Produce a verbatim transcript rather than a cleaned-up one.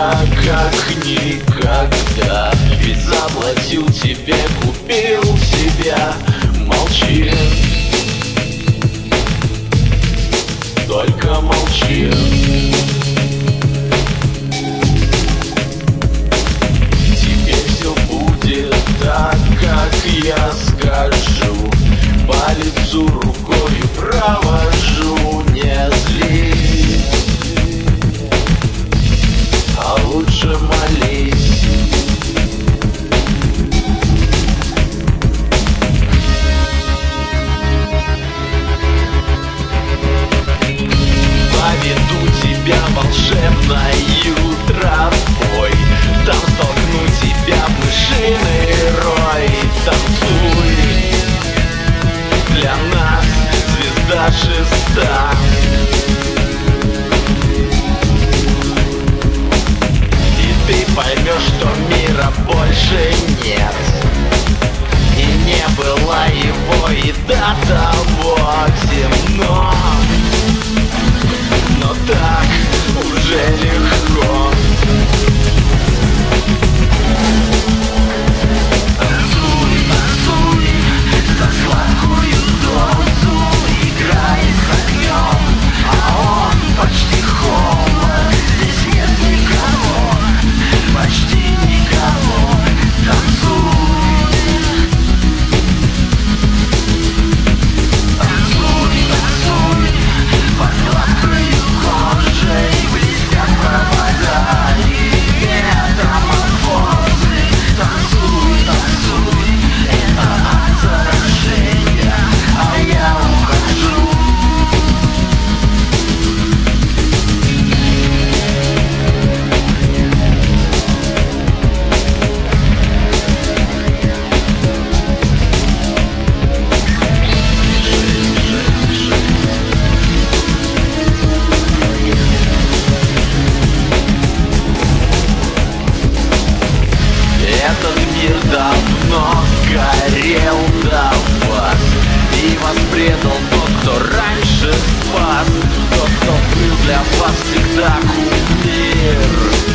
так, как никогда. Ведь заплатил тебе, купил себя. Молчи, только молчи. Теперь все будет так, как я скажу. По лицу рукою провожу. Не злись, а лучше молись. Поведу тебя волшебною тропой. Там столкну тебя в мышиный рой. Танцуй, для нас звезда шеста. И ты поймешь, что мира больше нет, и не было его и до того темно. Но так уже легко. Танцуй, танцуй, за сладкую дозу. Играй с огнем, а он почти холод. Здесь нет никого, почти никого. Танцуй, танцуй, танцуй, под гладкою кожей блестят провода и метаморфозы. Танцуй, танцуй, это от заражения, а я ухожу. Этот мир давно сгорел до вас, и вас предал тот, кто раньше спас. Тот, кто был для вас всегда кумир.